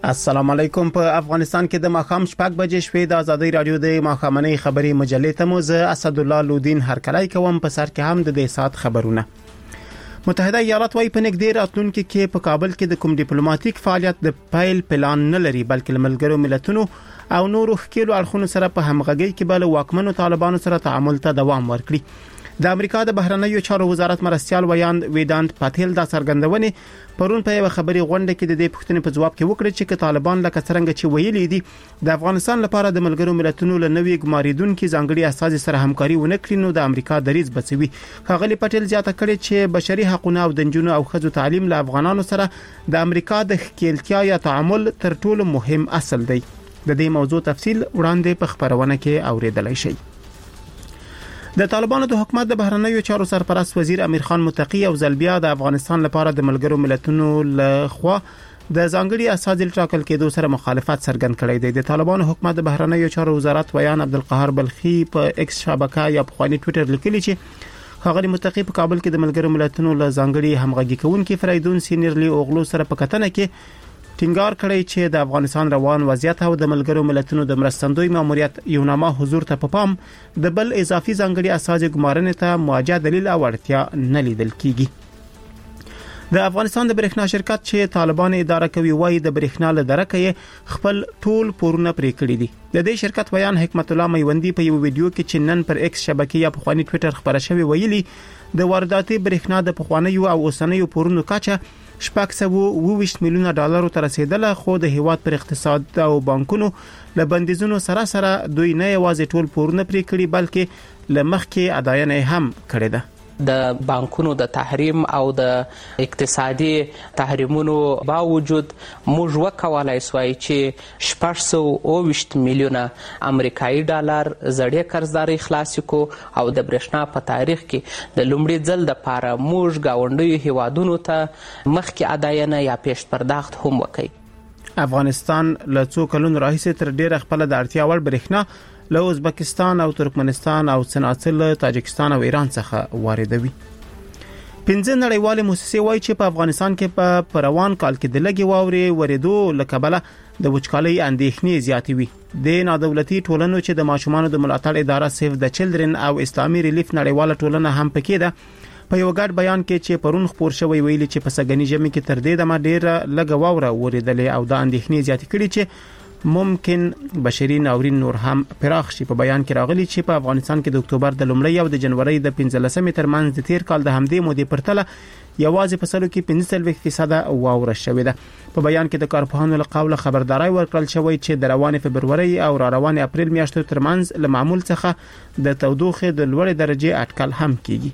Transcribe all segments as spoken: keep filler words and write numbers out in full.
السلام علیکم. په افغانستان کې د ماخام شپږ بجې شوې د ازادي رادیو د ماخامنۍ خبري مجلې ته مو زه اسد الله لودین هرکلای کوم. په سر کې هم د دې سات خبرونه. متحده ایالات وايي په نږدې راتلونکي کې په کابل کې د کوم ډیپلوماټیک فعالیت د پایل پلان نه لري، بلکې ملګرو ملتونو او نورو ښکېلو اړخونو سره په همغږي کې بل واکمنو طالبانو سره تعامل ته دوام ورکړي. د امریکا د بهرنیو چارو وزارت مرستيال ویاند ویدانت پاتیل دا څرګندونه پرون په یو خبري غونډه کې د دې پوښتنې په جواب کې وکړه چې طالبان لکه څنګه چې ویلي دي د افغانستان لپاره د ملګرو ملتونو له نوې ګماریدونکو ځانګړي اساس سره همکاري ونکړي نو د امریکا دریځ بچوي. ښاغلي پاتیل زیاته کړې چې بشري حقوقونه او د جنونو او خځو تعلیم له افغانانو سره د امریکا د ښکېلتیا یا تعامل تر ټولو مهم اصل دی. د دې موضوع تفصیل وړاندې په خبرونه کې اوریدلای شئ. د طالبانو د حکومت د بهرنیو چارو سرپرست وزیر امیر خان متقی او زلبیا د افغانستان لپاره د ملګرو ملتونو له خوا د ځانګړي اساس ټاکل کېدو سره مخالفت څرګند کړی دی. د طالبانو حکومت د بهرنیو چارو وزارت ویان عبدالقهار بلخی په ایکس شبکه یا په خواني ټوئیټر لیکلی چې ښاغلي متقی په کابل کې د ملګرو ملتونو له ځانګړي همغږي کوونکي فریدون سینیرلی اوغلو سره په کتنه کې ټینګار کړی چې د افغانستان روان وضعیت او د ملګرو ملتونو د مرستندوی ماموریت یو نامه حضور ته په پام د بل اضافي ځانګړي اساس ګمارنې ته مواجه دلیل او اړتیا نه لیدل کیږي. د افغانستان د برېښنا شرکت چې طالبان اداره کوي وايي د برېښنا له درکې خپل ټول پورونه پرې کړی دي. د دې شرکت بیان حکمت الله میوندی په یو ویډیو کې چې نن پر ایکس شبکې یا په خواني ټوئیټر خبره شوی ویلي د وارداتي برېښنا د پخوانیو او اوسنیو پورونو کچه شپږ سوه اوه ویشت میلیونه ډالر ته رسیدله، خو د هیواد پر اقتصاد او بانکونو له بندیزونو سره سره دوی نه یوازې ټول پورونه پرې کړي بلکې له مخکې اداینه هم کړې ده. د بانکونو د تحریم او د اقتصادي تحریمونو باوجود موږ وکولای سوای چې شپږ سوه اوه ویشت میلیونه امریکایي ډالر زړې قرضداري خلاص کو او د برېښنا په تاریخ کې د لومړي ځل د پاره موږ گاونډیو هیوادونو ته مخکې اداینه یا پیش پرداخت هم وکړي. افغانستان له څو کلونو راهیسې تر ډیره خپل د اړتیا وړ برېښنا له ازبکستان او ترکمنستان او صنعتل تاجکستان او ایران څخه واردوي. پنځه نړیوالې موسسې وایي چې په افغانستان کې په روان کال کې د لګي واورې ورېدو لکبله د وچکالۍ اندېښنې زیاتې وي. د نادولتي ټولنو چې د ماشومانو د ملاتړ اداره سیف د چلډرن او اسلامي ریلیف نړیواله ټولنه هم پکې ده. په یو ګډ بیان کې چې پرون خبر شوی ویلي چې په سګنی ژمي کې تر دې دمه ډېر لګ واوره ورېدلې او د اندېښنې زیاتې کړي چې ممکن بشري ناورین نور هم پراخ شي. په بیان کې راغلي چې په افغانستان کې د اکتوبر د لومړۍ او د جنوري د پنځلسمې ترمنځ د تیر کال د همدې مودې پرتله یوازې په سلو کې پنځه څلوېښت فیصد واوره شوې ده. په بیان کې د کارپوهانو له قوله خبرداري ورکړل شوې چې د روانې فبروري او را روانې اپریل میاشتو ترمنځ له معمول څخه د تودوخې د لوړې درجه اټکل هم کیږي.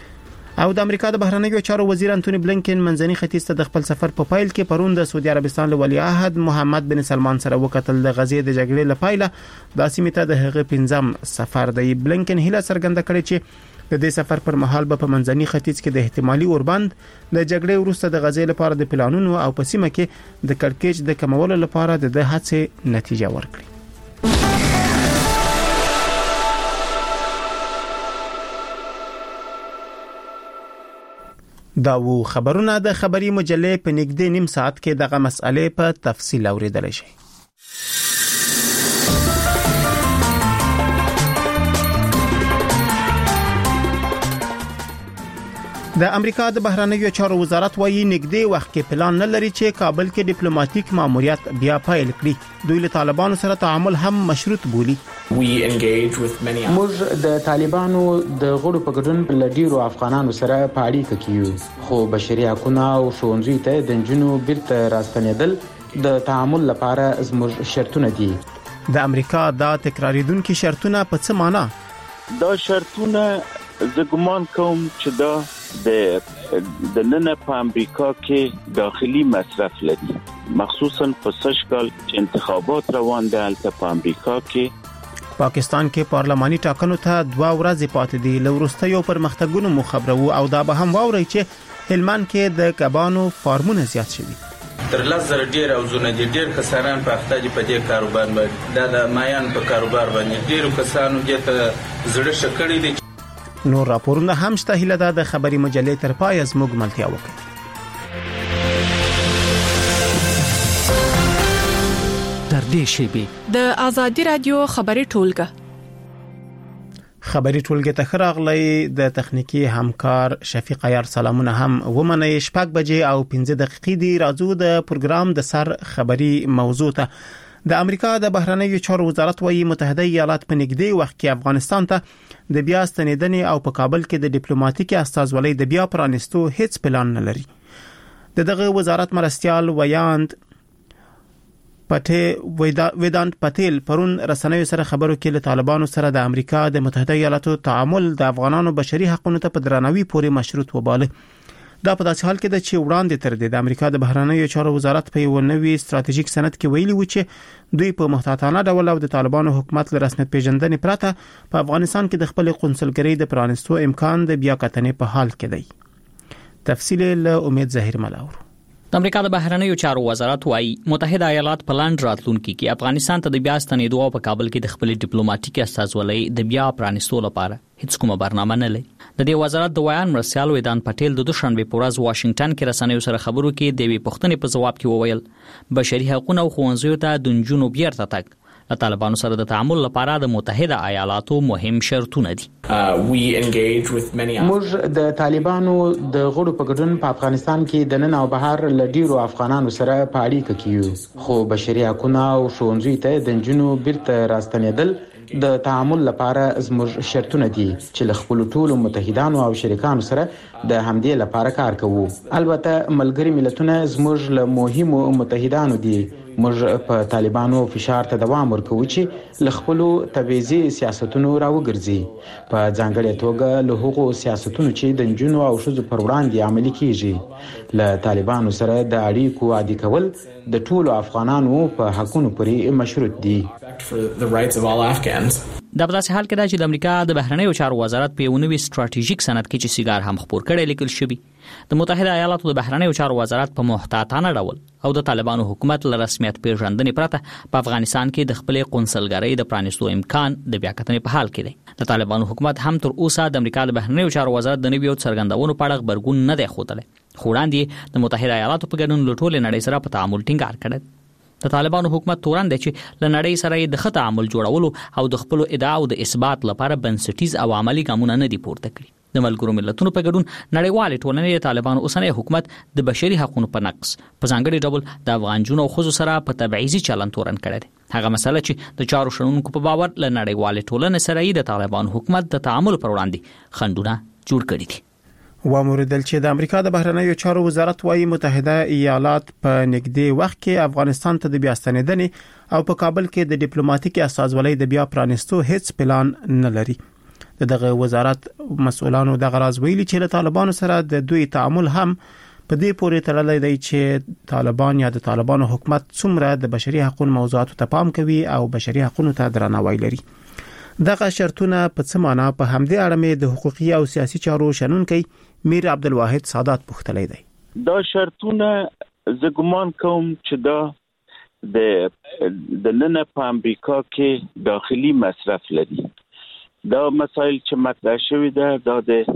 او د امریکا د بهرنیو چارو وزیر انټونی بلینکن منځني ختیځ ته د خپل سفر په پایل کې پرون د سعودي عربستان له ولیعهد محمد بن سلمان سره وکتل. د غزې د جګړې لپاره د سیمې ته د هغه پنځم سفر دی. بلینکن هیله څرګنده کړې چې د دې سفر پر مهال به په منځني ختیځ کې د احتمالي اوربند د جګړې وروسته د غزې لپاره د پلانونو او په سیمه کې د کړکېچ د کمولو لپاره د هڅې نتیجه ورکړي. دا وو خبرونه د خبري مجلې په نږدې نیم ساعت کې دغه مسئلې په تفصیل اوریدلای شئ. د امریکا د بهرنیو چارو وزارت وايي نږدې وخت کې پلان نه لري چې کابل کې ډیپلوماټیک ماموریت بیا پیل کړي. دوی له طالبانو سره تعامل هم مشروط بولي. موږ د طالبانو د غړو په ګډون له ډیرو افغانانو سره په اړیکه کې یو، خو بشري حقوقونه او ښوونځي ته د جنونو بیرته راستنېدل د تعامل لپاره زموږ شرطونه دي. د امریکا دا تکراریدونکو شرطونه په څه معنی؟ دا شرطونه زه ګمان کوم چې دا د د نن په امریکا کې داخلي مصرف لري، مخصوصا په سشکال چې انتخابات روان دي. البته په امریکا کې پاکستان کې پارلماني ټاکنو ته دوه ورځې پاتې دي. لوروستیو پرمختګونو مو خبرو او دا به هم واوري چې هلمند کې د کبانو فارمونه زیات شوي. تر لس زره ډیر او زونه دي ډیر کسانان په اخته دي په دې کاروبار باندې. دا د مایان په کاروبار باندې ډیرو کسانو دې ته زړه شکړې دي. نور راپورونه هم شته. هیله ده د خبري مجلې تر پای زموږ ملتیا وکړي. نږدې شي. د آزادي رادیو خبري ټولګه خبري ټولګه ته خراغلی د تخنیکی همکار شفیق عیار سلامونه هم ومنه. شپږ بجې او پنځه دقیقې دی. راځو د پروګرام د سر خبري موضوع ته. د امریکا د بهرنیو چارو وزارت وايي متحده ایالات په نږدې وخت کې افغانستان ته د بیا ستنېدنې او په کابل کې د ډیپلوماټیکي استازولۍ د بیا پرانستو هیڅ پلان نه لري. دغه وزارت مرستيال ویاند پټه ویدانت پټیل پرون رسنیو سره خبرو کې له طالبانو سره د امریکا د متحده ایالاتو تعامل د افغانانو بشري حقوقو ته په درناوي پورې مشروط وباله. دا په داسې حال کې ده چې وړاندې تر دې د امریکا د بهرنیو چارو وزارت په یو نوي ستراتیژیک سند کې ویلي و چې دوی په محتاطانه ډول او د طالبانو حکومت له رسمیت پیژندنې پرته په افغانستان کې د خپل قونسلګرۍ د پرانستو امکان د بیا کتنې په حال کې دی. تفصیل له امید ظاهر ملاور. د امریکا د بهرنیو چارو وزارت وايي متحده ایالات په لاندې راتلونکي کې افغانستان ته د بیا ستنېدو او په کابل کې د خپل ډیپلوماټیکي استازولۍ د بیا پرانستو لپاره هیڅ کومه برنامه نه لري. د دې وزارت د ویان مرسیال ویدان پټیل د دوشنبه په ورځ واشنگټن کې رسنیو سره خبرو کې د وی پښتنې په جواب کې وویل بشري حقوق او ښوونځیو ته د نجونو بیرته تک د طالبانو سره د تعامل لپاره د متحده ایالاتو مهم شرطونه دي. موږ د طالبانو د غړو په ګډون په افغانستان کې د نن او بهر لډیرو افغانانو سره په اړیکه کې یو، خو بشري حقوق او ښوونځیو ته د نجونو بیرته راستنېدل د تعامل لپاره زموږ شرطونه دي چې له خپل ټولو متحدانو او شریکانو سره د همدې لپاره کار کوو. البته ملګری ملتونه زموږ له مهمو متحدانو دي. موږ په طالبانو فشار ته دوام ورکوو چې له خپل تبعیضي سیاستونو راوګرځي، په ځانګړې توګه له هغو سیاستونو چې د نجونو او ښځو پر وړاندې عملي کیږي. له طالبانو سره د اړیکو عادي کول د ټولو افغانانو په حقونو پورې مشروط دي. د په داسې حال کې دا چې د امریکا د بهرنیو چارو وزارت په یو نوي ستراتیژیک سند کې چې سیګار هم خبر کړي لیکل شوی د متحده ایالاتو د بهرنیو چارو وزارت په محتاطانه ډول او د طالبانو حکومت له رسمیت پیژندنې پرته په افغانستان کې د خپل قونسلګرۍ د پرانستو امکان د بیا کتنې په حال کې دی. د طالبانو حکومت هم تر اوسه د امریکا د بهرنیو چارو وزارت د نویو څرګندونو په اړه خبرګون نه دی ښودلی، خو وړاندې د متحده ایالاتو په ګډون له ټولې نړۍ سره په تعامل ټینګار کړی. د طالبانو حکومت تورن دی چې له نړۍ سره د ښه تعامل جوړولو او د خپل ادعا او د اثبات لپاره بنسټیز او عملی ګامونه نه دي پورته کړي. د ملګرو ملتونو په ګډون نړیوال ټولنې د طالبانو اوسنی حکومت د بشري حقوقو په نقص په ځانګړي ډول د افغان جنو او ښځو سره په تبعیضي چلند تورن کړی دی. هغه مسله چې د چارو شنونکو په باور له نړیوال ټولنې سره د طالبانو حکومت د تعامل پر وړاندې خنډونه جوړ کړي دي. واموردل چې د امریکا د بهرنیو چارو وزارت وايي متحده ایالات په نږدې وخت کې افغانستان ته د بیا ستنېدنې او په کابل کې د ډیپلوماټیکي استازولۍ د بیا پرانستو هیڅ پلان نه لري. دغه وزارت مسؤلانو د غراز ویلي چې له طالبانو سره د دوی تعامل هم په دې پورې تړلی دی چې طالبان یا د طالبانو حکومت څومره د بشري حقوقو موضوعاتو ته پام کوي او بشري حقوقو ته درناوی لري. دغه شرطونه په څه معنا په همدې اړه مې د حقوقي او سیاسي چارو شنونکي میر عبدالواحد سادات پوښتلی دی. دا شرطونه زه ګمان کوم چې دا د د نن په امریکا کې داخلي مصرف لري. دا مسایل چې مطرح شوی ده دا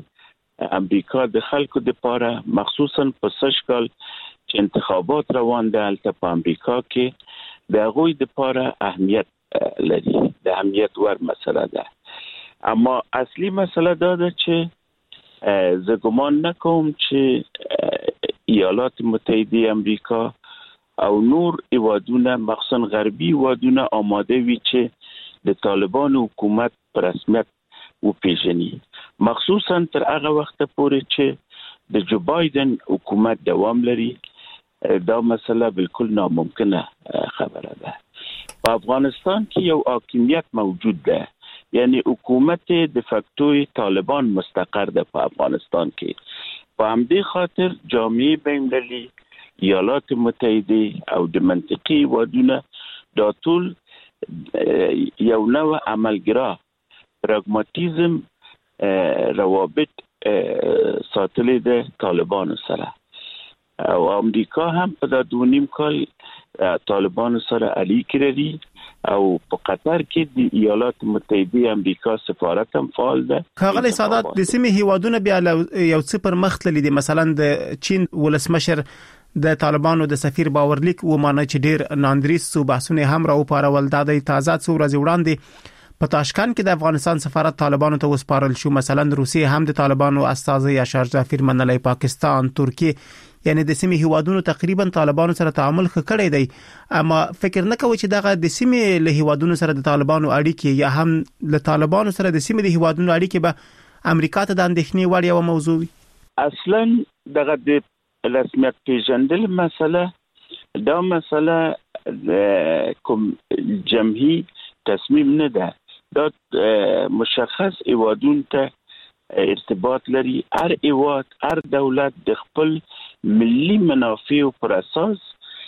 د امریکا د خلکو لپاره مخصوصا په سږ کال چې انتخابات روان دي هلته په امریکا کې د هغوی لپاره اهمیت لري، د اهمیت ور مسله ده. اما اصلي مسله دا ده چې زه ګمان نکوم چې ایالات متحده امریکا او نور هیوادونه مخصوصا غربي هیوادونه آماده وي چې د طالبانو حکومت په رسمیت وپیژني، مخصوصا تر هغه وخت پورې چې د جو بایدن حکومت دوام لري. دا مسله بالکل ناممکنه خبره ده. په افغانستان کې یو حاکمیت موجود ده، یعنی حکومت د فاکتوری طالبان مستقر ده په افغانستان کې. په همدې خاطر جامعه بین‌المللي، ایالات متحده او د منطقي هیوادونه دا ټول یو نوع عملګرا پراګماتیزم روابط ساتلي ده طالبانو سره. او امریکا هم په دا دوه نیم کال طالبانو سره اړیکې لري او په قطر کې د ایالات متحده امریکا سفارت هم فعال ده. ښاغلی سادات، د سیمې هیوادونه بیا یو څه پر مخ تللي دي، مثلا د چین ولسمشر د طالبانو د سفیر باورلیک ومانه چې ډیر ناندریس سو بحثونه هم راوپارول. د تازه څو ورځې وړاندې په تاشکند کې د افغانستان سفارت طالبانو ته وسپارل شو. مثلا روسیه هم د طالبانو استازي اشار ظفیر منلای. پاکستان، ترکیه یعنی د سیمې هیوادونو تقریبا طالبانو سره تعامل کړی دی. اما فکر نه کوي چې دغه د سیمې له هیوادونو سره د طالبانو اړیکې یا هم له طالبانو سره د سیمې د هیوادونو اړیکې به امریکا ته د اندېښنې وړ یو موضوع وي. اصلا دغه د رسمیت پیژندل مسله دا مسله کوم جمعي تصمیم نه ده. دا مشخص هیوادونو ته ارتباط لري. هر هیواد هر دولت د خپل ملي منافع پر اساس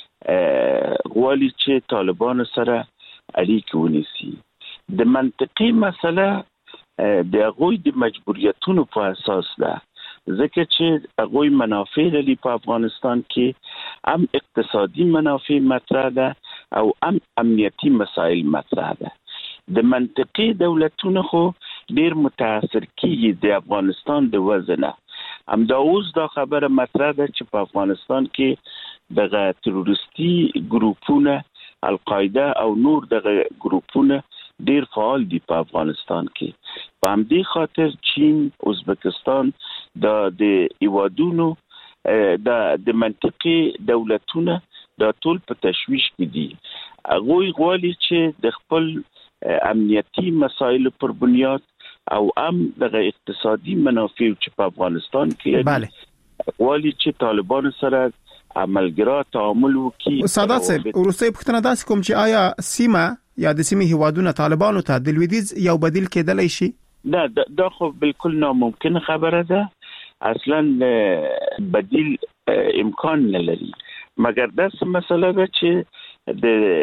غواړي چې طالبان سره اړیکې ونیسي. د منطقي مسله د هغوی د مجبوریتونو په اساس ده، ځکه چې هغوی منافع لري په افغانستان کې، هم اقتصادي منافع مطرح ده او هم امنیتي مسایل مطرح ده. د منطقي دولتونو خو ډیر متاثر کیږي د افغانستان د وزنه. هم دا اوس دا خبره مطرح ده چې په افغانستان کې دغه تروریستي ګروپونه القاعده او نور دغه ګروپونه ډیر فعال دي په افغانستان کې. په همدې خاطر چین، ازبکستان د د ایوادونو د د منطقي دولتونه دا ټول په تشویش کې دي. هغه غواړي چې د خپل امنیتي مسایل پر بنیاد او هم دغه اقتصادي منافع چې په افغانستان کې بله غواړي چې طالبان سره عملګرا تعامل وکړي. سادات صاحب، وروستۍ پوښتنه داسې کوم چې آیا سیمه یا د سیمې هیوادونو طالبانو ته د لویدیځ یو بدیل کېدلی شي؟ نه، دا خو بالکل ناممکن خبره ده. اصلا بدیل امکان نه لري. مګر داسې مسله ده چې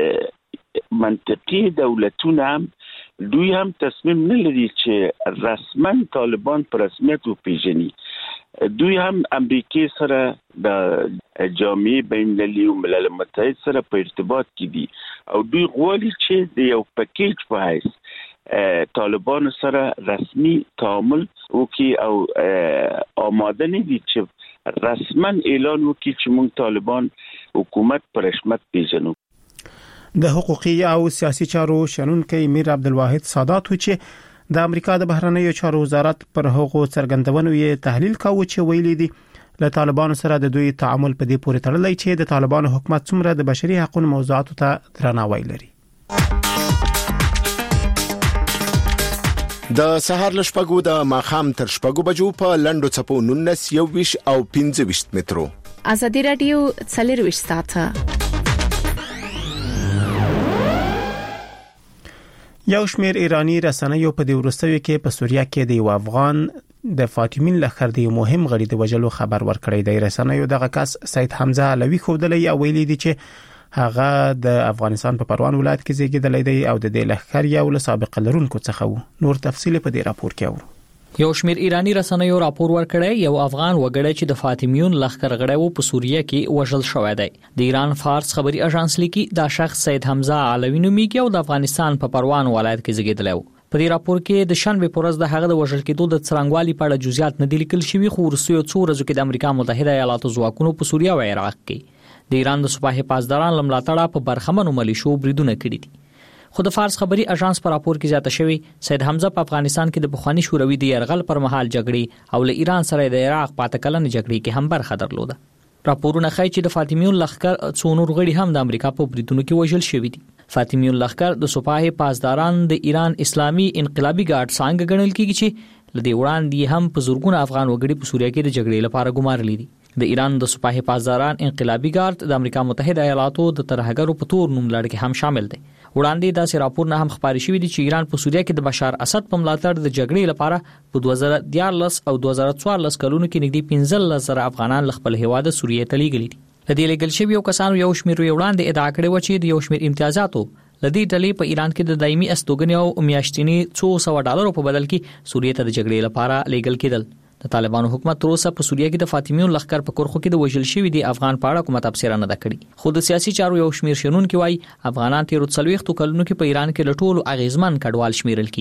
د منطقي دولتونه هم دوی هم تصمیم نه لري چې رسما طالبان پر رسمیت وپیژني. دوی هم امریکای سره د جامعه بین‌المللي او ملل متحد سره په ارتباط کې دي او دوی غواړي چې د یو پکیج په حیث طالبان سره رسمي تعامل وکړي او آماده نه دي چې رسما اعلان وکړي چې موږ طالبان حکومت پر رسمیت پیژنو. د حقوقي او سیاسي چارو شنونکي میر عبدالواحد سادات چې د امریکا د بهرنیو چارو وزارت پر هغو څرګندونو یې تحلیل کاوه چې ویلي دي له طالبانو سره د دوی تعامل په دې پورې تړلی چې د طالبانو حکومت څومره د بشري حقوقو موضوعاتو ته درناوی لري. د سهار لشپګو د ماخام تر شپګو بجو په لندو چپو نونس یو ویش او پنځه ویش مترو. ازادي رادیو څلور ویش ساعته. یو شمیر ایرانی رسنیو په دې ورستوي کې په سوریه کې د یو افغان د فاطمین لخر د مهم غړي د وجلو خبر ورکړی دی. رسنیو دغه کس سید حمزه علوی خوندلی او ویلي دي چې هغه د افغانستان په پروان ولایت کې زیږیدلی دی او د دې لخر یو له سابق لرونکو څخه و. نور تفصیل په دې راپور کې اورو. یو شمیر ایرانی رسنیو راپور ورکړی یو افغان وګړی چې د فاطمیون لخر غړی وو په سوریه کې وژل شوی دی. د ایران فارس خبري اژانس لیکي دا شخص سید حمزه علوی نومیږي او د افغانستان په پروان ولایت کې زیږیدلی و. په دې راپور کې د شنبه پورز د هغه د وژل کېدو د څرنګوالي په اړه جزئیات نه دي لیکل شوي، خو وروستیو څو ورځو کې د امریکا متحده ایالاتو ځواکونو په سوریه او عراق کې د ایران د سپاه پاسداران لملاتړه په برخمنو ملیشو بریدونه کړي دي. خو د فارس خبري اژانس په راپور کې زیاته شوی سید حمزه په افغانستان کې د بخوانی شوروي د يرغل پر مهال جګړې او له ایران سره د عراق پاتې کلن جګړې کې هم برخه درلوده. راپورونه ښایي چې د فاطمیون لخر څو نور غړي هم د امریکا په بریدونو کې وژل شوي دي. فاطمیون لخر د سپاه پاسداران د ایران اسلامي انقلابي ګارد څنګه ګڼل کیږي چې لدی وړاندې هم په زورګونه افغان وګړي په سوریه کې د جګړې لپاره ګمارلي دي. د ایران د سپاه پاسداران انقلابي ګارد د امریکا متحده ایالاتو د ترهګرو په تور نوم لړ کې هم شامل دي. وړاندې داسې راپور نه هم خبري شوې دي چې ایران په سوریه کې د بشار اسد په ملاتړ د جګړې لپاره په دوه زره دیارلس او دوه زره څوارلس کلونو کې نږدې پنځه لس زره افغانان خپل هیواد سوریه ته لیږلي دي. د دې لګل شوی یو کسانو یو شمیر وړاندې ادعا کړې و چې د یو شمیر امتیازاتو لدی ډلې په ایران کې د دایمي استوګنې او میاشتنی څو سو ډالرو په بدل کې سوریه ته د جګړې لپاره لیږل کېدل. د طالبانو حکومت تر اوسه په سوریه کې د فاطمیون لخر په کورخو کې د وژل شوی دی افغان په اړه کومه تبصره نه ده کړې. خو د سیاسي چارو یو شمیر شنونکي وایي افغانان تیر څلويخت کلونو کې په ایران کې لټول اغیزمن کډوال شمیرل کیږي.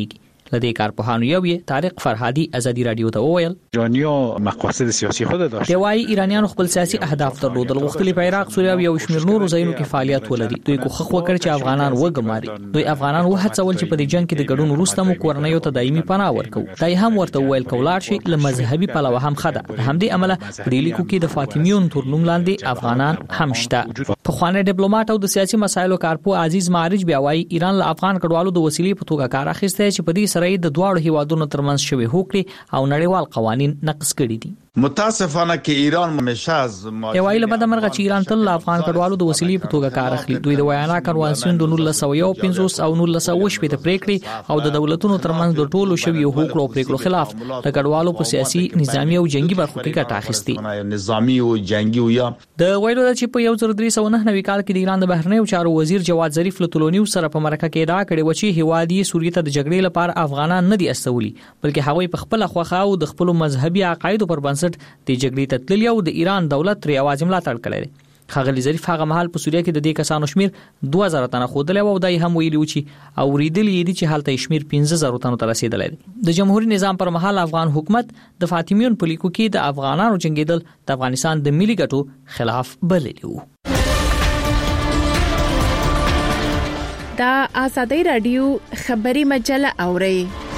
لدې کارپوهانو یو یې طارق فرهادي ازادي رادیو ته وویل ایرانیو مقاصد سیاسي خود داشت. دی وايي ایرانیان خپل سیاسي اهداف درلودل، غوښتل په عراق، سوریه او یو شمېر نورو ځایونو کې فعالیت ولري. دوی کوښښ وکړ چې افغانان وګماري. دوی افغانان وهڅول چې په دې جنگ کې د ګډون وروسته مو کورنیو ته دایمي پناه ورکړو. دای هم ورته ویل کولار شي له مذهبي پلوه هم خده. د همدې عمله په دې لیکو کې د فاطمیون تر نوم لاندې افغانان هم شته. په خوانه ډیپلوماټ او د سیاسي مسایلو کارپو عزیز معرج بیا وايي ایران له افغان کډوالو د وسیلې په توګه کار اخیسته چې په دې سره د دواړو هیوادونو ترمنځ شوی هوکړې او نړیوال قوانین نقض کړي دي. متاسفانه که ایران همیشه از یوایي له بده مرغه چې ایران تل افغان کډوالو د وسیلې په توګه کار اخلي. دوی د ویانا کنوانسیون د نولس سوه یو پنځوس او نولس سوه شپږ پریکړې او د دولتونو ترمنځ د ټولو شوی هوکړو پریکړو خلاف د کډوالو په سیاسي نظامی او جنگي برخو کې ګټه اخیستي. نظامی او جنگي یا د ویلو چې په یو ځل درې سوه نه نوي کال کې د ایران د بهرنیو چارو وزیر جواد ظریف له تلونیو سره په مرکه کې ادعا کړې و چې هیواد یې سوریه ته د جګړې لپاره افغانان نه دي استولي، بلکې هغوی په خپل خوخه او د خپل مذهبي عقایدو پر بنسټ د جګړې تتللی او د ایران دولت تر یوازې ملاتړ کړی. ښاغلي ظریف هغه مهال په سوریه کې د دې کسانو شمیر دوه زره تنه ښودلی او دای هم ویلي و چې اورېدلي دي چې هلته شمیر پنځه زره تنو ته رسېدلی دی. د جمهوریت نظام پر مهال افغان حکومت د فاطمیون په لیکو کې د افغانانو جنګېدل د افغانستان د ملي ګټو خلاف بللی و. دا آزادی رادیو خبری مجله اوري.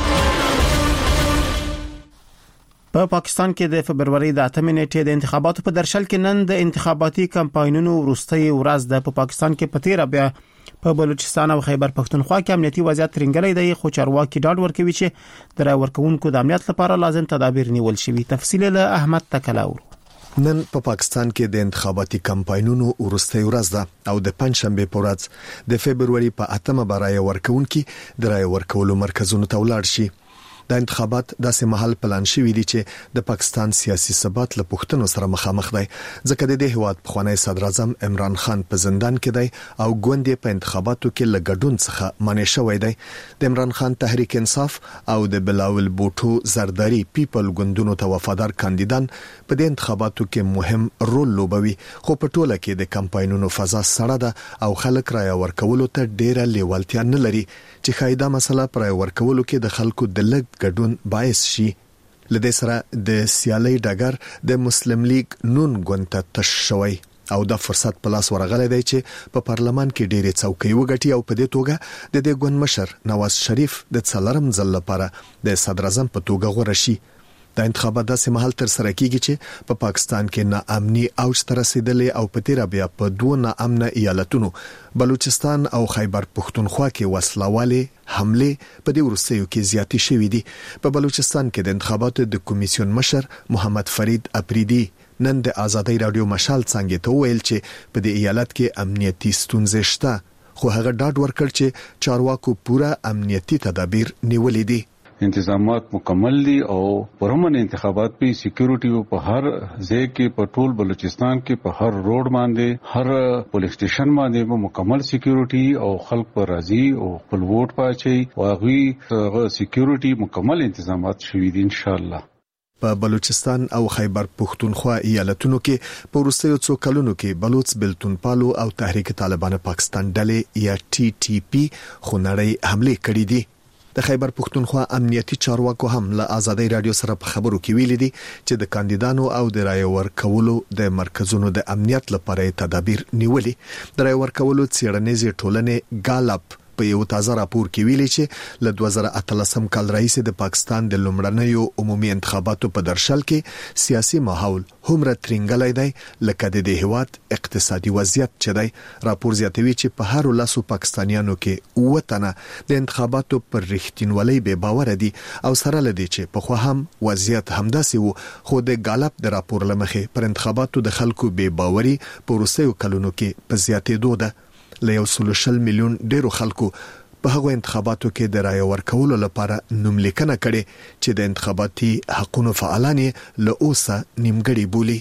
په پاکستان کې د فبرवरी د اتمې نیټې د انتخاباتو په درشل کې نن د انتخاباتي کمپاینونو وروستۍ ورځ ده. په پاکستان کې په تیر بیا په بلوچستان او خیبر پختونخوا کې امنیتي وضعیت رنګلې دی، خو چارواکي ډاډ ورکوي چې د رای ورکوونکو د امنیت لپاره لازم تدابیر نیول شوي. تفصیل له احمد تکلاور. نن په پا پاکستان کې د انتخاباتي کمپاینونو وروستۍ ورځ ده او د پنځشنبه په ورځ د فبرवरी په اتمه برای ورکوونکي د رای ورکولو مرکزونو ته ولاړ شي. د انتخابات داسې محل پلان شوی دی چې د پاکستان سیاسي ثبات له پښتنو سره مخامخ دی، ځکه د دې هواد پخوانی صدر اعظم عمران خان په زندان کې دی او ګوندې په انتخاباتو کې له ګډون څخه منع شوی دی. د عمران خان تحریک انصاف او د بلاول بوټو زرداری پیپل ګوندونو ته وفادار کاندیدان په دې انتخاباتو کې مهم رول لوبوي، خو په ټوله کې د کمپاینونو فضا سړه ده او خلک رای ورکولو ته ډیره لیوالتیا نه لري چې خایده مسله پر ورکولو کې د خلکو د لګ ګډون باعث شي. لدې سره د سیالي ډګر د مسلم لیگ نون ګوند ته تش شوی او د فرصت په لاس ورغلی دی چې په پارلمان کې ډېرې څوکۍ وګټي او په دې توګه د دې ګوند مشر نواز شریف د څلورم ځل لپاره د صدر اعظم په توګه غوړه شي. د انتخابات داسې محل تر سره کیږي چې په پاکستان کې ناامني اوج ته رسیدلې او په تیر بیا په دوه ناامنه ایالتونو بلوچستان او خیبر پختونخوا کې وسلواله حمله په دې ورسېو کې زیاتی شوې دي. په بلوچستان کې د انتخاباتو د کمیسیون مشر محمد فرید اپریدي نن د آزادی رادیو مشال څنګه ته ویل چې په دې ایالت کې امنیتي ستونزې شته، خو هغه ډاډ ورکړ چې چارواکو پوره امنیتي تدابیر نیولې دي. انتظامات مکمل دي او پرمن انتخابات په سکیورټي په هر ځای کې په ټول بلوچستان کې په هر روډ باندې هر پولیس سټیشن باندې مکمل سکیورټي او خلک پر راضي او خپل ووټ پاچي او هغه سکیورټي مکمل انتظامات شوي دي ان شاء الله. په بلوچستان او خیبر پختونخوا ایالتونو کې په وروستیو څو کلونو کې بلوچ بلتون پالو او تحریک طالبان پاکستان ډلې یا ټي ټي پی خونړی حمله کړې دي. د خیبر پختونخوا امنیتي چارواکو هم له آزادی رادیو سره په خبرو کې ویلي دي چې د کاندیدانو او د رای ورکولو د مرکزونو د امنیت لپاره تدابیر نیولي. د رای ورکولو څېړنیزې ټولنې ګالپ په یو تازه راپور کې ویلي چې له دوه زره اتلسم کال راهیسې د پاکستان د لومړنیو عمومي انتخاباتو په درشل کې سیاسي ماحول هومره ترنګلی دی لکه د دې هیواد اقتصادي وضعیت چې دی. راپور زیاتوي چې په هر لاسو پاکستانیانو کې اوه تنه د انتخاباتو پر رښتینولۍ بې باوره دي او سره لدی چې په خو هم وضعیت همداسې وو، خو د ګالپ د راپور لمخې پر انتخاباتو د خلکو بې باوري په وروستیو کلونو کې په زیاتېدو ده. له یو سل شل میلیون ډیرو خلکو په هغو انتخاباتو کې د رای ورکولو لپاره نوملیکنه کړې چې د انتخاباتي حقونو فعالان له اوسه نیمګړي بولي.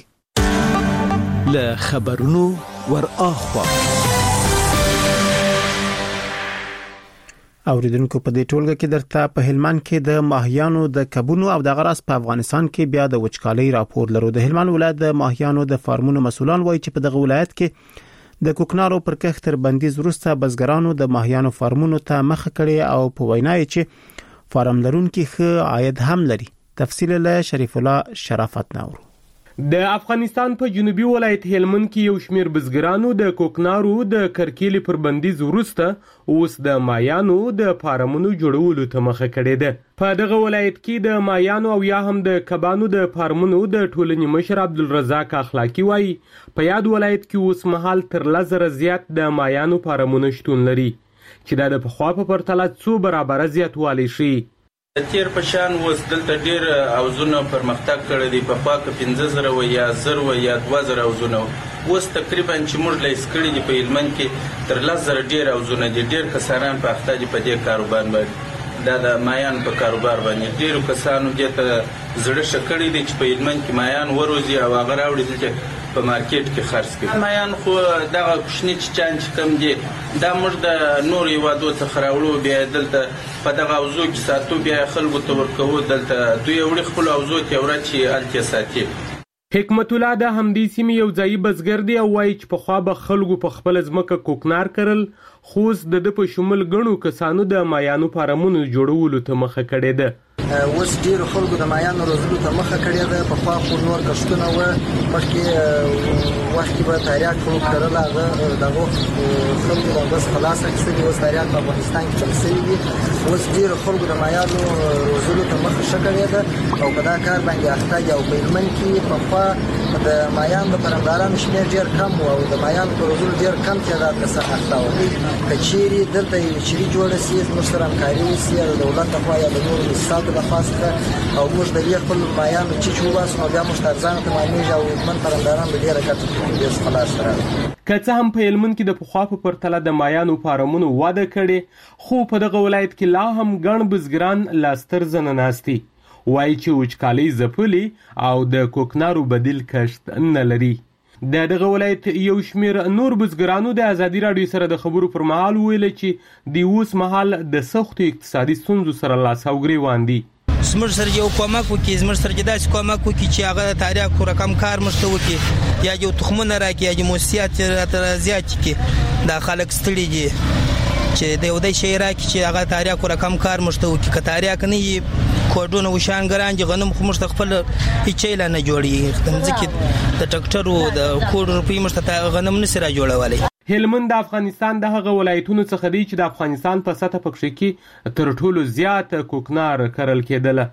له خبرونو ور اخوا اوریدونکو په دې ټولګه کې درته په هلمند کې د ماهیانو د کبونو او د غراس په افغانستان کې بیا د وچکالۍ راپور لرو. د هلمند ولایت د ماهیانو د فارمونو مسولان وایي چې په دغه ولایت کې د کوکنارو پر کښت تر بندیز وروسته بزګرانو د ماهیانو فارمونو ته مخه کړې او په وینا یې چې فارم لرونکي ښه عاید هم لري. تفصیل له شریف الله شرافت ناورو. د افغانستان په جنوبي ولایت هلمند کې یو شمیر بزګرانو د کوکنارو د کرکیلې پر بندیز وروسته اوس د مایانو د فارمونو جوړولو ته مخه کړې ده. په دغه ولایت کې د مایانو او یا هم د کبانو د فارمونو د ټولنې مشر عبدالرزاق اخلاقی وایي په یاد ولایت کې اوس مهال تر لس زره زیات د مایانو فارمونو شتون لري چې دا د پخوا په پرتله څو برابره زیاتوالی ښیي. تیر په شان اوس دلته ډیر اوزونه پرمختګ کړی دی. په خوا کې پنځه زره و یا زر و یا دوه زره اوزونه اوس تقریبا چې موږ لیس کړي دي په هلمند کې تر لس زره ډیر اوزونه دي. ډیر کسانان په اخته دي په دې کاروبار باندې، دا د مایان په کاروبار باندې. ډیرو کسانو دې ته زړه ښه کړی دی چې په هلمند کې مایان وروزي او هغه راوړي دلته په مارکیټ کې خرڅ کړي. مایان خو دغه کوچني چچان چې کم دي دا موږ د نور هیوادو څخه راوړو، بیا دلته په دغه اوزو کې ساتو، بیا خلکو ته ورکوو. دلته دوی وړي خپل اوزو ته ورچې هلته ساتي. حکمت الله د همدې سیمې یو ځایي بزګر دی او وایي چې پخوا به خلکو په خپل ځمکه کوکنار کرل، خو اوس د ده په شمول ګڼو کسانو د مایانو فارمونو جوړولو ته مخه کړې ده. اوس ډیرو خلکو د مایانو روزلو ته مخه کړې ده. پخوا خو نور کښتونه وو، مخکې وخت کې به تریاک خلک کرل، هغه دغه خلکو به بس خلاص اخیستلي. اوس تریاک په افغانستان کې چل شوي دي. اوس ډیرو خلکو د مایانو روزلو ته مخه ښه کړې ده او په دا کار باندې اخته دي. او په هلمند کې پخوا د مایانو د پرمدارانو شمېر ډېر کم و او د مایانو په روزلو ډېر کم تعداد کسان اخته وو. که چیرې دلته یو چیرې جوړه سي، زموږ سره همکاري وسي د دولت لخوا یا د نورو مؤسساتو لخوا څخه، او موږ د دې خپل مایانو چیچ وباسو نو بیا موږ ته ارزانه تمامېږي او هلمند پرمداران به ډېره ګټه کوي دې څخه لاسته راوړي. که څه هم په هلمند کې د پخوا په پرتله د مایانو فارمونو وده کړې، خو په دغه ولایت کې لا هم ګڼ بزګران لا ستر زنه ناست دي. وایي چې وچکالۍ ځپلي او د کوکنارو بدیل کښت نه لري. د دغه ولایت یو شمیر نور بزګرانو د ازادي راډیو سره د خبرو پر مهال ویل چې د اوس مهال د سختو اقتصادي ستونزو سره لاس او ګریوان دي. زموږ سره یو کومک وکړي، زموږ سره داسې کومک وکړي چې هغه د تریاکو رقم کار موږ ته وکړي، یا یو تخمونه راکړي، یا موسسات راته زیات کړي. دا خلک ستړي دي چې د یو دای شی راکړي چې هغه تریاکو رقم کار موږ ته وکړي. که تریاک نه وي کوډونه وشانګران دي، غنم خو موږ ته خپل هیڅ لا نه جوړي. ځکه د ټکټرو د کوډ روپۍ موږ ته غنم نشي را جوړولی. هلمند د افغانستان د هغه ولایتونو څخه دی چې د افغانستان په سطح پکښې کې تر ټولو زیات کوکنار کرل کېدله.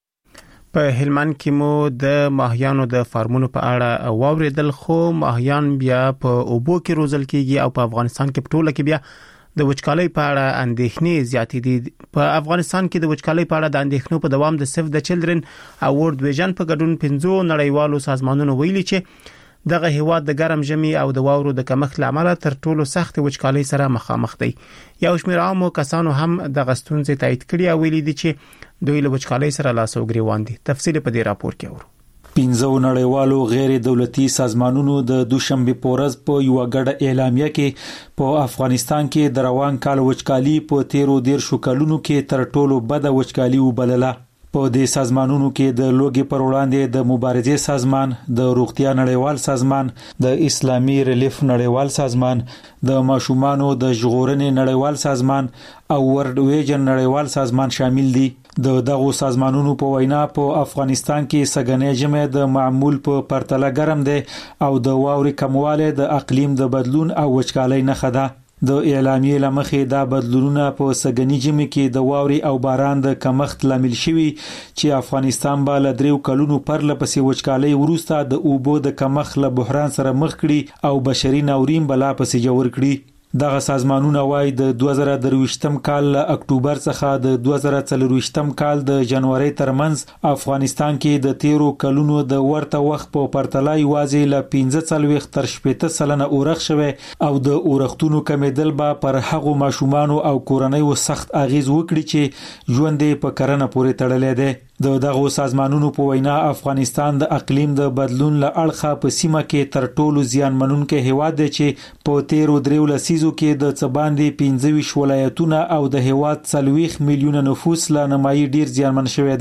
په هلمند کې مو د ماهیانو د فارمونو په اړه واوریدل، خو ماهیان بیا په اوبو کې روزل کېږي او په افغانستان کې په ټوله کې بیا د وچکالۍ په اړه اندېښنې زیاتې دي. په افغانستان کې د وچکالۍ په اړه د اندېښنو په دوام د سیف د چلډرن او ورلد ویژن په ګډون پنځو نړیوالو سازمانونو ویلي چې دغه هیواد د ګرم ژمي او د واورو د کمښت لامل تر ټولو سخت وچکالۍ سره مخامخ دی. یو شمېر عامو کسانو هم د غستونځ تایید کړي او ویلي دي چې دوی له وچکالۍ سره لاس او ګریوان دي. تفصیل په دې راپور کې اورو. پنځو نړیوالو غیر دولتي سازمانونو د دوشنبه په ورځ په یو غړ اعلامیه کې په افغانستان کې د روان کال وچکالي په تیرو دیر شو کلونو کې تر ټولو بد وچکالي وبلله. په دې سازمانونو کې د لوګي پر وړاندې د مبارزې سازمان، د روغتیا نړیوال سازمان، د اسلامي ریلیف نړیوال سازمان، د ماشومانو د ژغورنې نړیوال سازمان او ورلد ویژن نړیوال سازمان شامل دي. د دغو سازمانونو په وینا په افغانستان کې سګنې ژمي د معمول په پرتله ګرم دی او د واوري کمواله د اقلیم د بدلون او وچکالۍ نښه ده. د اعلامیې لمخې دا بدلونونه په سګنی ژمي کې د واوري او باران د کمښت لامل شوي چې افغانستان به له دریو کلونو پرله پسې وچکالۍ وروسته د اوبو د کمښت له بحران سره مخ کړي او بشري ناورین به لا پسې جوړ کړي. دغه سازمانونه وايي د دوه زره درویشتم کال له اکتوبر څخه د دوه زره څلورویشتم کال د جنوري ترمنځ افغانستان کې د تیرو کلونو د ورته وخت په پرتله یوازې له پنځه څلوېښت تر شپېته سلنه اورښت شوی او د اورښتونو کمیدل به پر هغو ماشومانو او کورنیو سخت اغیز وکړي چې ژوند په کرنه پورې تړلی دی. د دغه سازمانونو په وینا افغانستان د اقلیم د بدلون له اړخه په سیمه کې تر ټولو زیان منونکي هیواد دی چې په تیرو دریو لسیزو کې د څباندې پنځه ویشت ولایتونه او د هیواد څلوېښت میلیونه نفوس له نمایي ډیر زیانمن شوی دی.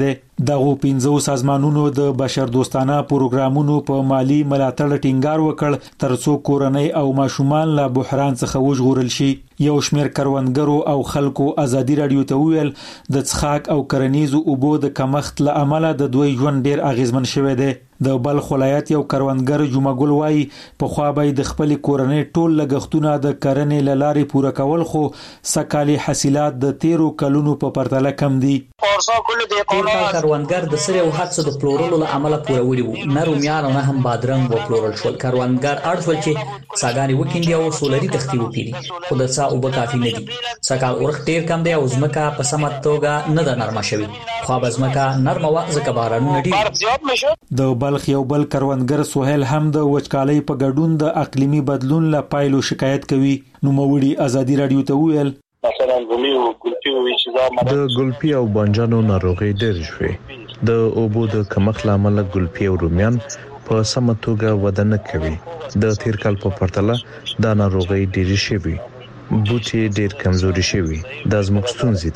دغه پنځو سازمانونو د بشردوستانه پروګرامونو په مالی ملاتړ ټینګار وکړ ترڅو کورنۍ او ماشومان له بحران څخه وژغورل شي. یو شمېر کروندګرو او خلکو ازادي رادیو ته ویل د څښاک او کرنیزو اوبو د کمښت له امله د دوی ژوند ډیر اغیزمن شوی دی. د بلخ ولایت یو کروندګر جمعه ګل وایي په خوا به د خپل کورنۍ ټول لګښتونه د کرنې له لارې پوره کول خو سکالي حاصلات د تیرو کلونو په پرتله کم دي. تیر کال کروندګر د سره او حادثو د پلورلو له امله پوروړي وو. نه رومیان او نه هم بادرنګ و پلورل شول. کروندګر اړ شول چې څاګانې وکیندي او سولري تختی وکړي خو د څا او کافي نه دي. سکال اورخ ډیر کم دی او ځمکه په سمه توګه نه ده نرمه شوې. خو به ځمکه نرمه وه ځکه بارانونه ډېر. د بلخ یو بل کروندګر سهیل هم د وچکالۍ په ګډون د اقلیمي بدلون له پایلو شکایت کوي. نوموړي ازادي رادیو ته ویل مثلا ګلپي او ګلپي او چې د ګلپي او بانجانو ناروغي ډېر شوې. د اوبو د کمښت لامل ګلپي او رومیان په سمه توګه وده نه کوي. د تیر کال په پرتله دا ناروغي ډېر شوې. بوټي ډېر کمزوري شوي. د زموږ ستونزې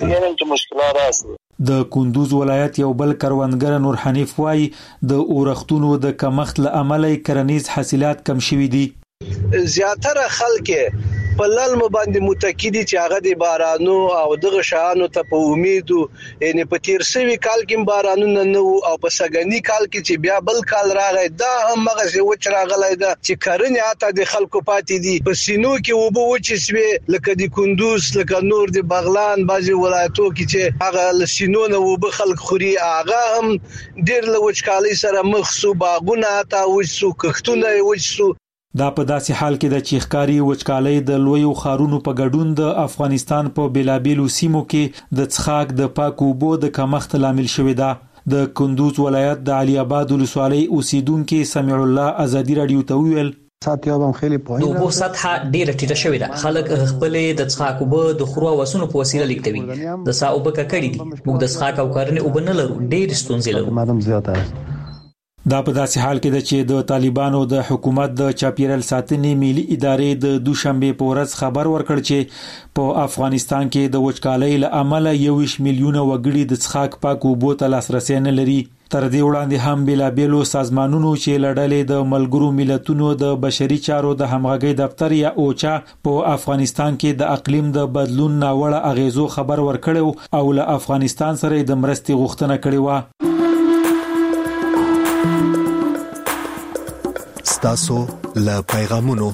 دي. د کندوز ولایت یو بل کروندګر نور حنیف وایي د اورښتونو د کمښت له امله کرنیز حاصلات کم شوي دي. زیاتره خلک په للم باندې متکیدي چې هغه د بارانو او دغه شانو ته په امید یعنی په تیر سوي کال کې بارانونه نه او په سګنی کال کې چې بیا بل کال راغی دا هم هغه څه وچ راغلی دا چې کرنې اته د خلکو پاتې دي. په سینو کې وبو وچ سوي لکه د کندوز لکه نور د بغلان بعضي ولایتو کې چې هغه لسینو نه وبو خلک خوري هغه هم ډیر له وچکالۍ سره مخ سو. باغونه اته وچ سو کښتونه وچ سو. دا په داسې حال کې د چیخکاری وچکالۍ د لویو خارونو په ګډون د افغانستان په بیلابیلو سیمو کې د څښاک د پاکو اوبو د کمښت لامل شوی ده. د کندوز ولایت د علي آباد ولسوالۍ اوسیدونکو سمیع الله ازادي رادیو ته ویل ساتیابم خیلی پوهه د اوبو سطح ډیره ټیټه شوې ده. خلک خپل د څښاک اوبه د خورو وسونو په وسیله لیکتوي. د سا اوبه ککړې دي. موږ د څښاک او کرنې اوبه نه لرو. ډېر ستونزې لرو. مادام زیاته دا په داسې حال کې ده چې د طالبانو د حکومت د چاپیریال ساتنې ملي ادارې د دوشنبه په ورځ خبر ورکړ چې په افغانستان کې د وچکالۍ له امله یویش میلیونه وګړي د څښاک پاکو اوبو ته لاسرسي نه لري. تر دې وړاندې هم بیلابیلو سازمانونو چې لړلې د ملګرو ملتونو د بشري چارو د همغږي دفتر یا اوچا په افغانستان کې د اقلیم د بدلون ناوړه اغیزو خبر ورکړو او له افغانستان سره د مرستې غوښتنه کړې و. ستاسو له پیغامونو.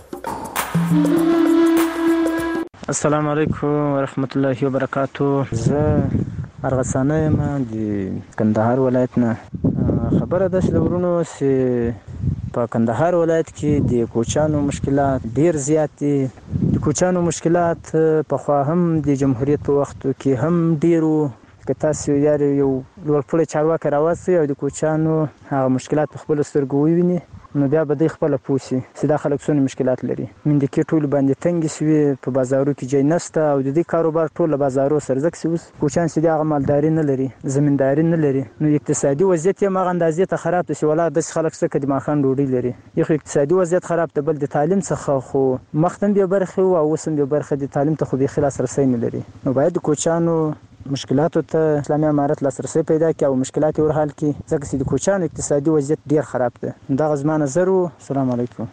السلام علیکم ورحمت الله وبرکاتو. زه ارغسانه یم د کندهار ولایت نه. خبره ده چې ورونو چې په کندهار ولایت کې د کوچانو مشکلات ډیر زیات دي. د کوچانو مشکلات په خوا هم د جمهوریت په وخت کې هم ډیرو که تاسو یاري یو لوړپوړی چارواکي راوستئ او د کوچانو هغه مشکلات په خپلو سترګو وویني نو بیا به دوی خپله پوه سي چې دا خلک څونه مشکلات لري. مندکې ټولې باندې تنګې شوې. په بازارو کې ځای نشته او د دې کاروبار ټول له بازارو سره ځکه چې اوس کوچیان چې دي هغه مالداري نه لري زمینداري نه لري نو اقتصادي وضعیت یې هماغه اندازې ته خراب دی چې ولا داسې خلک څه که د ماښام ډوډۍ لري. یو خو اقتصادي وضعیت خراب دی بل د تعلیم څخه خو مخته هم بې برخې وو او اوس هم بې برخې د تعلیم ته خو بیخي لاسرسی نه لري. نو باید د کوچیانو مشکلاتو ته اسلامي امارت لاسرسی پیدا کړي او مشکلات یې ورحل کړي ځکه چې د کوچیانو اقتصادي وضعیت ډیر خراب دی. دغه زما نظر و. السلام علیکم.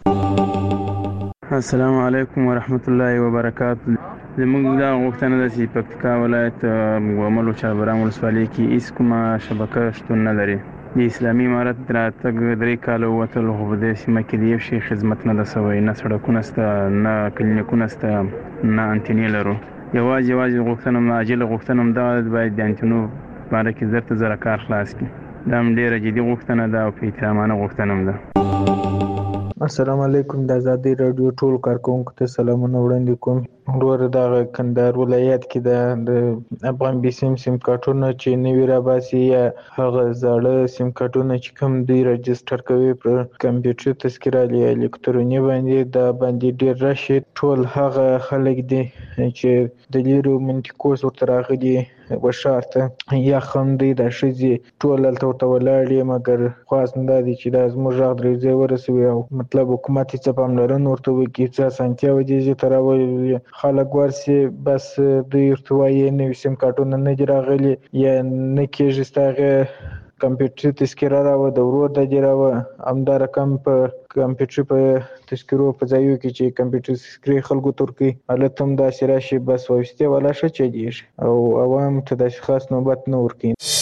السلام علیکم ورحمت الله وبرکاتو. زموږ دا غوښتنه ده چې پکتیکا ولایت وملو چاربران ولسوالۍ کې هیڅ کومه شبکه شتون نه لري. د اسلامي امارت راتګ درې کاله ووتل خو په دې سیمه کې د یو شي خدمت نه ده سوی. نه سړکونه شته نه کلینیکونه شته نه انټینې لرو. یوازې یوازې غوښتنه عاجله غوښتنه همدغه باید د انټینو په باره کې زر ته زره کار خلاص کړي. دا هم ډېره جدي غوښتنه ده او په احترامانه غوښتنه هم ده. السلام علیکم. د ازادي رادیو ټول کارکونکو ته سلامونه وړاندې کوم. ورور دغه کندهار ولایت کې د افغان بي سیم سیم کارتونه چې نوي راباسي یا هغه زاړه سیم کارتونه چې کوم دوی رجسټر کوي پر کمپیوټر تذکره یا الکتروني باندې دا باندې ډیر راشي. ټول هغه خلک دي چې د لیرو منطقو ورته راغلي وشار ته یا خوندې د ښځې ټول هلته ورته ولاړ یې مګر خواست نه دا دی چې دا زموږ غږ درې ځای ورسوي او مطلب حکومت یې څه پاملرنه ورته وکړي څه اسانتیاوې دې ځای ته راولي. خلک ورسي بس دوی ورته وایي نوي سیم کارټونه نه دي راغلي یا نه کېږي ستا هغې کمپیوټر تذکره راو د ورور د جراو همدا رقم په کمپیوټر په تذکرو په ځایو کې چې کمپیوټر تذکرې خلکو ترکي التم د سراشي بس وسته ولا شي چې او عوام ته د خاص نوبت نه ورکین.